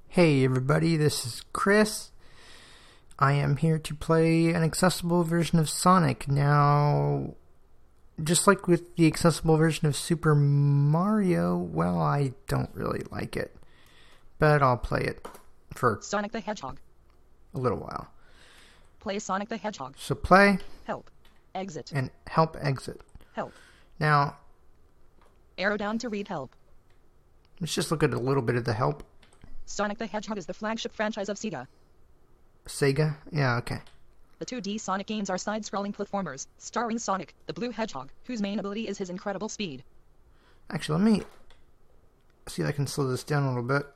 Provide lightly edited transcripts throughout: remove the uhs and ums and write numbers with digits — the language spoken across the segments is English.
Hey everybody, this is Chris. I am here to play an accessible version of Sonic. Now, just like with the accessible version of Super Mario, well, I don't really like it. But I'll play it for Sonic the Hedgehog. a little while. Play Sonic the Hedgehog. So play Help. Exit. and help exit. Help. Now, Arrow down to read help. let's just look at a little bit of the help. Sonic the Hedgehog is the flagship franchise of Sega. Sega? Yeah, okay. The 2D Sonic games are side-scrolling platformers, starring Sonic, the Blue Hedgehog, whose main ability is his incredible speed. Actually, let me see if I can slow this down a little bit.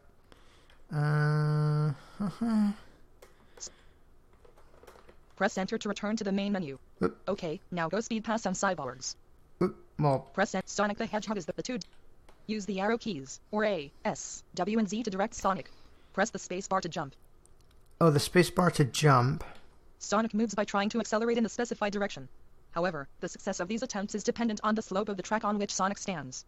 Press Enter to return to the main menu. Oop. Okay, now go speed past some cyborgs. Well, Press Enter. Sonic the Hedgehog is the 2D. Use the arrow keys, or A, S, W, and Z to direct Sonic. Press the spacebar to jump. oh, the spacebar to jump. Sonic moves by trying to accelerate in the specified direction. However, the success of these attempts is dependent on the slope of the track on which Sonic stands.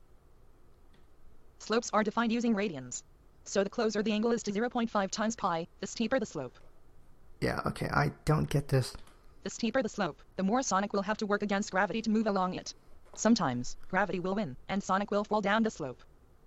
Slopes are defined using radians. So the closer the angle is to 0.5 times pi, the steeper the slope. Yeah, okay, I don't get this. The steeper the slope, the more Sonic will have to work against gravity to move along it. Sometimes, gravity will win, and Sonic will fall down the slope.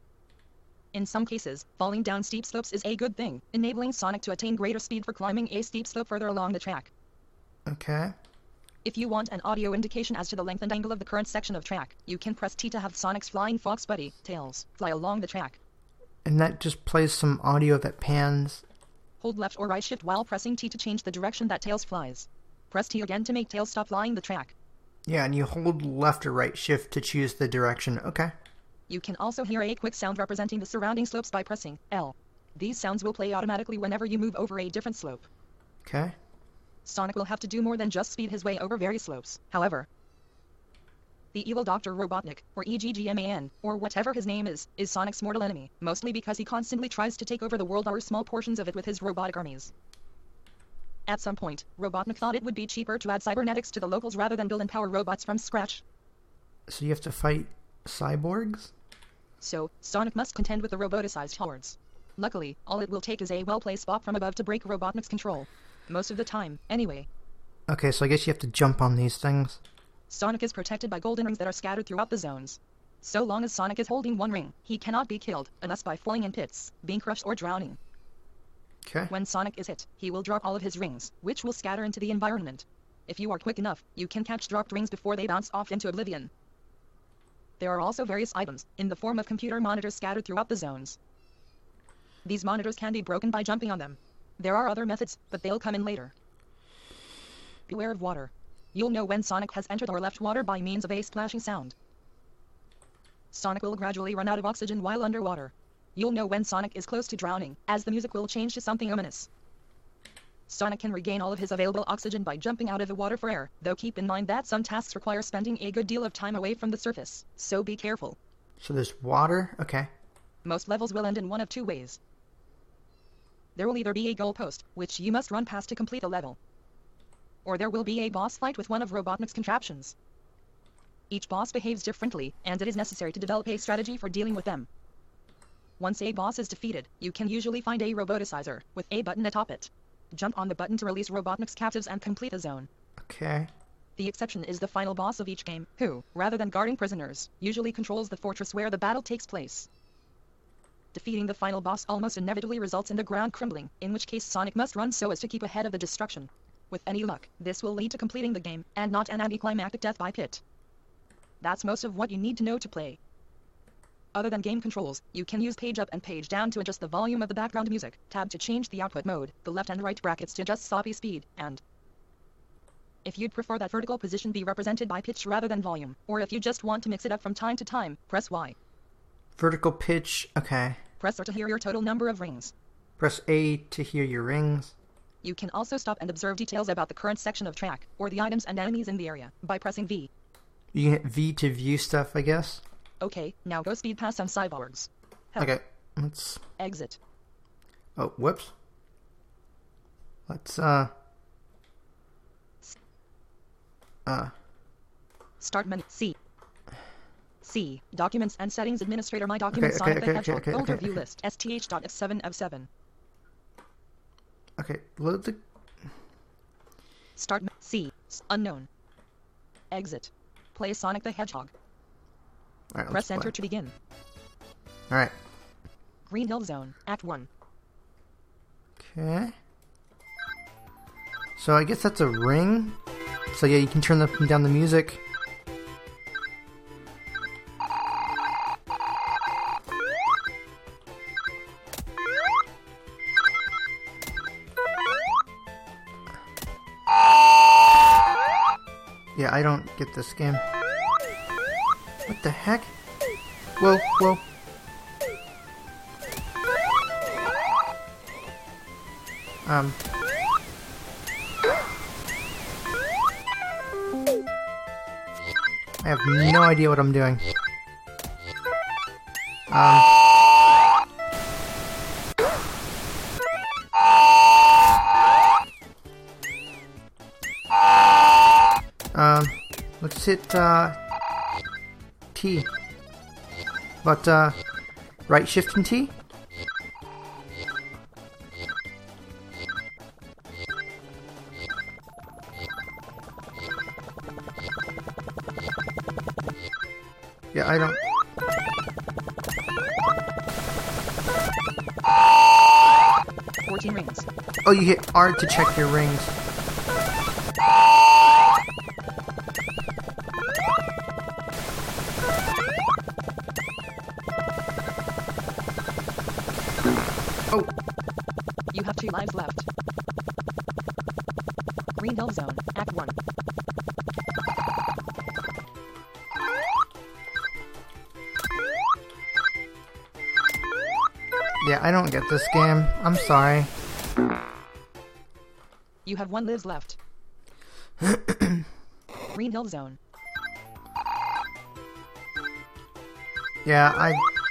In some cases, falling down steep slopes is a good thing, enabling Sonic to attain greater speed for climbing a steep slope further along the track. Okay. If you want an audio indication as to the length and angle of the current section of track, you can press T to have Sonic's flying fox buddy, Tails, fly along the track. And that just plays some audio that pans. Hold left or right shift while pressing T to change the direction that Tails flies. Press T again to make Tails stop flying the track. Yeah, and you hold left or right shift to choose the direction. Okay. You can also hear a quick sound representing the surrounding slopes by pressing L. These sounds will play automatically whenever you move over a different slope. Okay. Sonic will have to do more than just speed his way over various slopes. However, the evil Dr. Robotnik, or EGGMAN, or whatever his name is Sonic's mortal enemy, mostly because he constantly tries to take over the world or small portions of it with his robotic armies. At some point, Robotnik thought it would be cheaper to add cybernetics to the locals rather than build and power robots from scratch. So you have to fight cyborgs? So, Sonic must contend with the roboticized hordes. Luckily, all it will take is a well-placed bop from above to break Robotnik's control. Most of the time, anyway. Okay, so I guess you have to jump on these things. Sonic is protected by golden rings that are scattered throughout the zones. So long as Sonic is holding one ring, he cannot be killed, unless by falling in pits, being crushed or drowning. Okay. When Sonic is hit, he will drop all of his rings, which will scatter into the environment. If you are quick enough, you can catch dropped rings before they bounce off into oblivion. There are also various items, in the form of computer monitors scattered throughout the zones. These monitors can be broken by jumping on them. There are other methods, but they'll come in later. Beware of water. You'll know when Sonic has entered or left water by means of a splashing sound. Sonic will gradually run out of oxygen while underwater. You'll know when Sonic is close to drowning, as the music will change to something ominous. Sonic can regain all of his available oxygen by jumping out of the water for air, though keep in mind that some tasks require spending a good deal of time away from the surface, so be careful. So there's water? Okay. Most levels will end in one of two ways. There will either be a goalpost, which you must run past to complete the level, or there will be a boss fight with one of Robotnik's contraptions. Each boss behaves differently, and it is necessary to develop a strategy for dealing with them. Once a boss is defeated, you can usually find a roboticizer, with a button atop it. Jump on the button to release Robotnik's captives and complete the zone. Okay. The exception is the final boss of each game, who, rather than guarding prisoners, usually controls the fortress where the battle takes place. Defeating the final boss almost inevitably results in the ground crumbling, in which case Sonic must run so as to keep ahead of the destruction. With any luck, this will lead to completing the game, and not an anticlimactic death by pit. That's most of what you need to know to play. Other than game controls, you can use page up and page down to adjust the volume of the background music, tab to change the output mode, the left and right brackets to adjust sloppy speed, and if you'd prefer that vertical position be represented by pitch rather than volume, or if you just want to mix it up from time to time, press Y. Vertical pitch. Okay. Press R to hear your total number of rings. Press A to hear your rings. You can also stop and observe details about the current section of track, or the items and enemies in the area, by pressing V. You can hit V to view stuff, I guess. Okay, now go speed past some cyborgs. Help. Okay. Let's... Exit. Oh, whoops. Let's, Start menu. C. Documents and Settings Administrator. My documents. Sonic the Hedgehog. Folder view list. STH.F7 of 7. Okay, load the... Start C. Unknown. Exit. Play Sonic the Hedgehog. Alright, Press enter to begin. Alright. Green Hill Zone, Act 1. Okay. So I guess that's a ring. So yeah, you can turn up and down the music. Yeah, I don't get this game. What the heck? Whoa, whoa. I have no idea what I'm doing. Let's hit, T. But, right shift and T? Yeah, I don't... 14 rings. Oh, you hit R to check your rings. Oh! You have 2 lives left. Green Hill Zone, Act 1. Yeah, I don't get this game. I'm sorry. You have 1 lives left. Green Hill Zone. Yeah, I...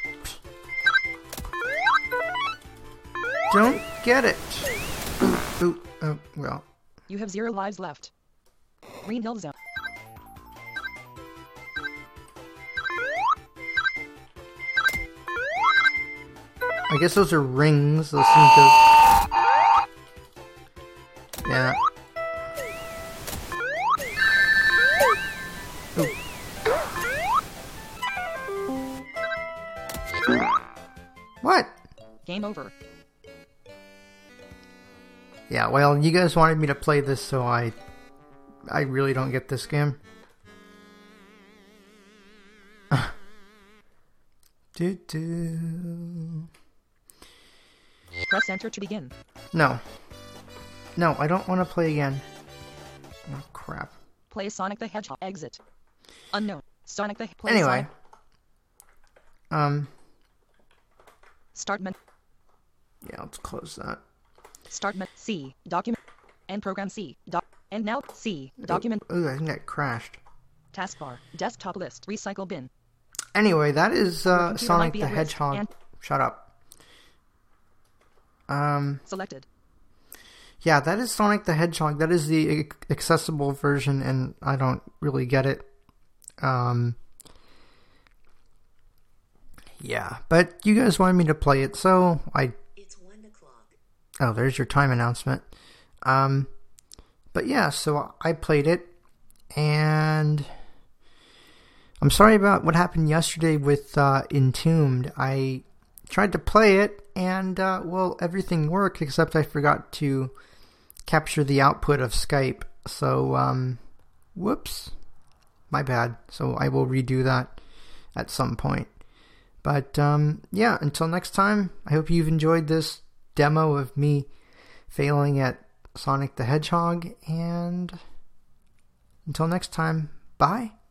don't get it. Ooh, oh, well. You have 0 lives left. Green Hill Zone. I guess those are rings. Those seem to... Yeah. Ooh. What? Game over. Yeah, well, you guys wanted me to play this, so I really don't get this game. Do-do. Press enter to begin. No. No, I don't want to play again. Oh, crap. Play Sonic the Hedgehog. Exit. Unknown. Sonic the... Play Anyway. Sonic. Start menu. Yeah, let's close that. Start menu. C. Document. End program C. And now C. Document. Ooh, I think that crashed. Taskbar. Desktop list. Recycle bin. Anyway, that is computer Sonic might be the at risk, Hedgehog. and- Shut up. Selected. Yeah, that is Sonic the Hedgehog. That is the accessible version, and I don't really get it. Yeah, but you guys wanted me to play it, so It's 1 o'clock. Oh, there's your time announcement. But yeah, so I played it, and I'm sorry about what happened yesterday with Entombed. I tried to play it, and well, everything worked except I forgot to capture the output of Skype. So, whoops, my bad. So I will redo that at some point. But yeah, until next time, I hope you've enjoyed this demo of me failing at Sonic the Hedgehog, and until next time, bye.